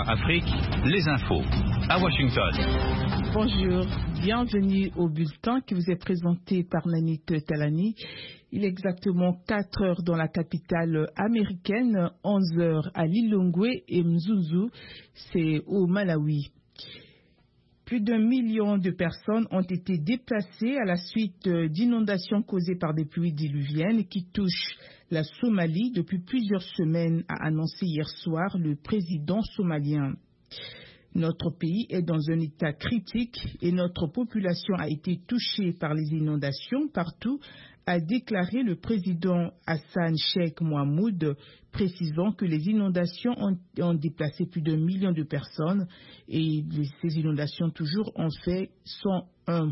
Afrique, les infos. À Washington. Bonjour, bienvenue au bulletin qui vous est présenté par Nanit Talani. Il est exactement 4 heures dans la capitale américaine, 11 heures à Lilongwe et Mzuzu, c'est au Malawi. Plus d'1 million de personnes ont été déplacées à la suite d'inondations causées par des pluies diluviennes qui touchent la Somalie depuis plusieurs semaines, a annoncé hier soir le président somalien. Notre pays est dans un état critique et notre population a été touchée par les inondations partout, a déclaré le président Hassan Sheikh Mohamoud, précisant que les inondations ont déplacé plus d'1 million de personnes et ces inondations toujours ont fait 101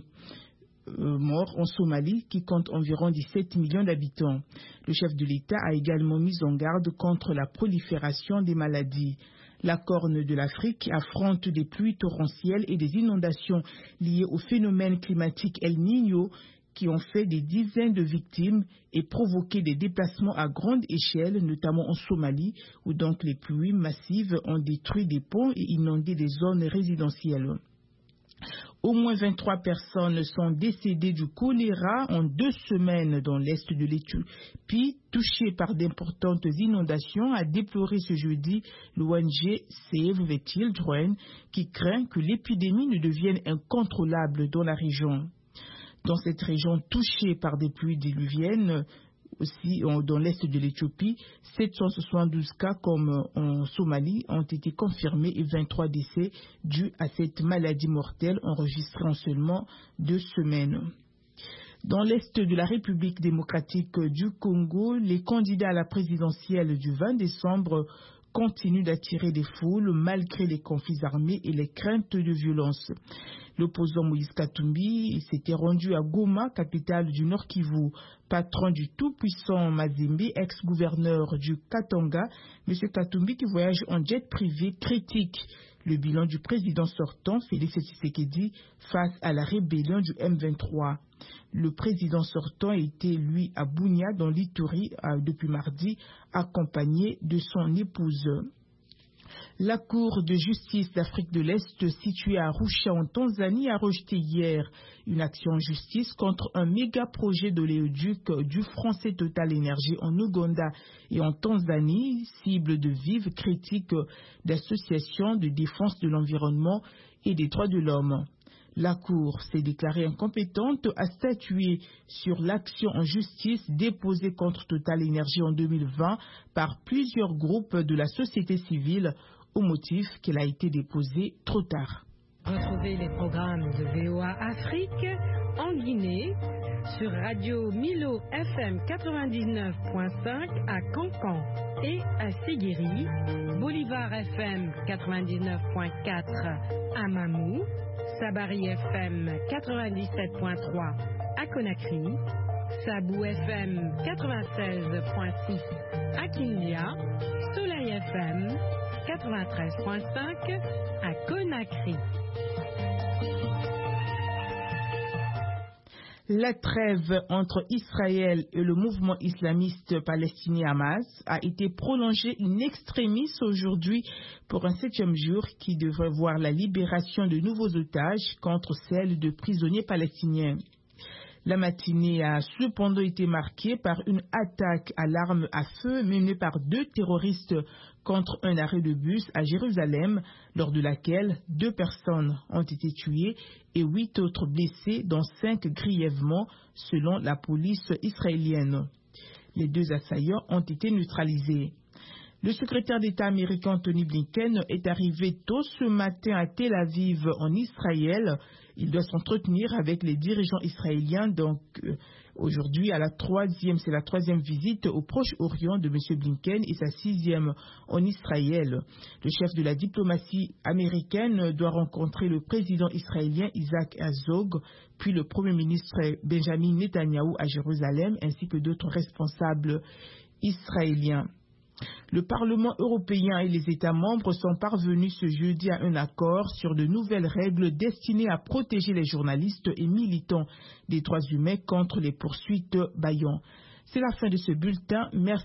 morts en Somalie qui compte environ 17 millions d'habitants. Le chef de l'État a également mis en garde contre la prolifération des maladies. La Corne de l'Afrique affronte des pluies torrentielles et des inondations liées au phénomène climatique El Niño qui ont fait des dizaines de victimes et provoqué des déplacements à grande échelle, notamment en Somalie, où donc les pluies massives ont détruit des ponts et inondé des zones résidentielles. Au moins 23 personnes sont décédées du choléra en 2 semaines dans l'est de l'Éthiopie, touchées par d'importantes inondations, a déploré ce jeudi l'ONG Save the Children, qui craint que l'épidémie ne devienne incontrôlable dans la région. Dans cette région touchée par des pluies diluviennes, aussi dans l'est de l'Éthiopie, 772 cas comme en Somalie ont été confirmés et 23 décès dus à cette maladie mortelle enregistrée en seulement 2 semaines. Dans l'est de la République démocratique du Congo, les candidats à la présidentielle du 20 décembre continuent d'attirer des foules malgré les conflits armés et les craintes de violence. L'opposant Moïse Katumbi s'était rendu à Goma, capitale du Nord Kivu. Patron du tout-puissant Mazembe, ex-gouverneur du Katanga, M. Katumbi, qui voyage en jet privé, critique le bilan du président sortant, Félix Tshisekedi, face à la rébellion du M23. Le président sortant était, lui, à Bunia, dans l'Ituri, depuis mardi, accompagné de son épouse. La Cour de justice d'Afrique de l'Est, située à Arusha en Tanzanie, a rejeté hier une action en justice contre un méga projet d'oléoduc du français Total Énergie en Ouganda et en Tanzanie, cible de vives critiques d'associations de défense de l'environnement et des droits de l'homme. La Cour s'est déclarée incompétente à statuer sur l'action en justice déposée contre Total Énergie en 2020 par plusieurs groupes de la société civile au motif qu'elle a été déposée trop tard. Retrouvez les programmes de VOA Afrique en Guinée sur Radio Milo FM 99.5 à Cancan et à Séguéri, Bolivar FM 99.4 à Mamou, Sabari FM 97.3 à Conakry, Sabou FM 96.6 à Kindia, Soleil FM 93.5 à Conakry. La trêve entre Israël et le mouvement islamiste palestinien Hamas a été prolongée in extremis aujourd'hui pour un 7e jour qui devrait voir la libération de nouveaux otages contre celle de prisonniers palestiniens. La matinée a cependant été marquée par une attaque à l'arme à feu menée par 2 terroristes contre un arrêt de bus à Jérusalem, lors de laquelle 2 personnes ont été tuées et 8 autres blessées, dont 5 grièvement, selon la police israélienne. Les 2 assaillants ont été neutralisés. Le secrétaire d'État américain Tony Blinken est arrivé tôt ce matin à Tel Aviv en Israël. Il doit s'entretenir avec les dirigeants israéliens. Donc aujourd'hui, c'est la 3e visite au Proche-Orient de M. Blinken et sa 6e en Israël. Le chef de la diplomatie américaine doit rencontrer le président israélien Isaac Herzog, puis le premier ministre Benjamin Netanyahou à Jérusalem, ainsi que d'autres responsables israéliens. Le Parlement européen et les États membres sont parvenus ce jeudi à un accord sur de nouvelles règles destinées à protéger les journalistes et militants des droits humains contre les poursuites bâillons. C'est la fin de ce bulletin. Merci.